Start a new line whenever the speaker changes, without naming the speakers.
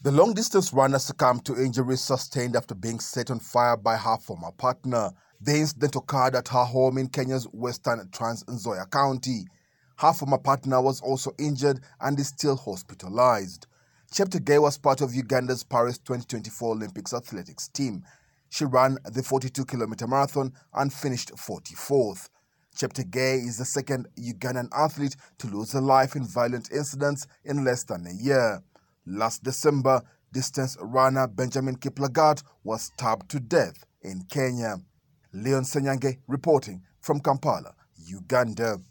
The long-distance runner succumbed to injuries sustained after being set on fire by her former partner. The incident occurred at her home in Kenya's western Trans Nzoia County. Her former partner was also injured and is still hospitalized. Cheptegei was part of Uganda's Paris 2024 Olympics athletics team. She ran the 42-kilometer marathon and finished 44th. Cheptegei is the second Ugandan athlete to lose her life in violent incidents in less than a year. Last December, distance runner Benjamin Kiplagat was stabbed to death in Kenya. Leon Senyange reporting from Kampala, Uganda.